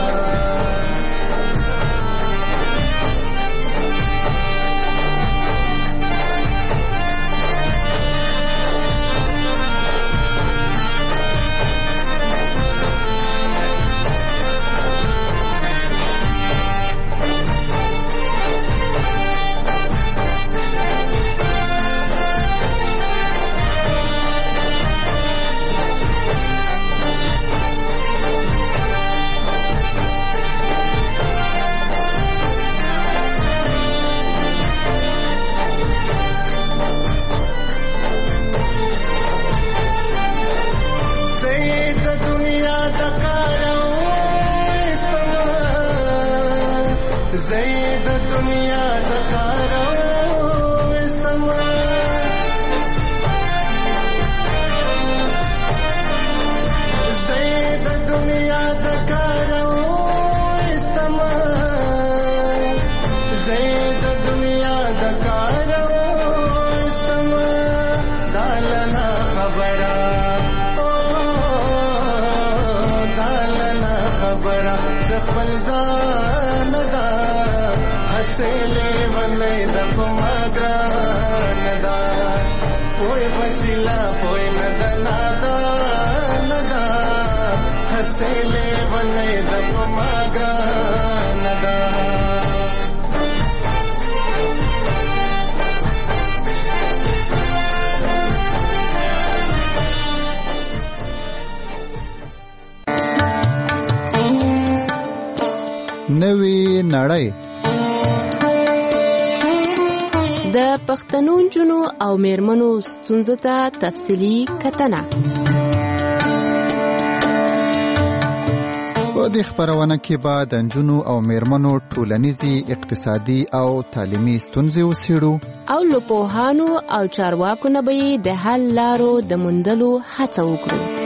نوی نړۍ د پښتنو جنو او میرمنو ستونزو ته تفصیلی کتنه. په دې خبرونه کې به د نجونو او میرمنو ټولنیزي، اقتصادي او تعلیمي ستونزې وڅېړو او له پوهانو او چارواکو نه به د حل لارو د موندلو هڅه وکړو.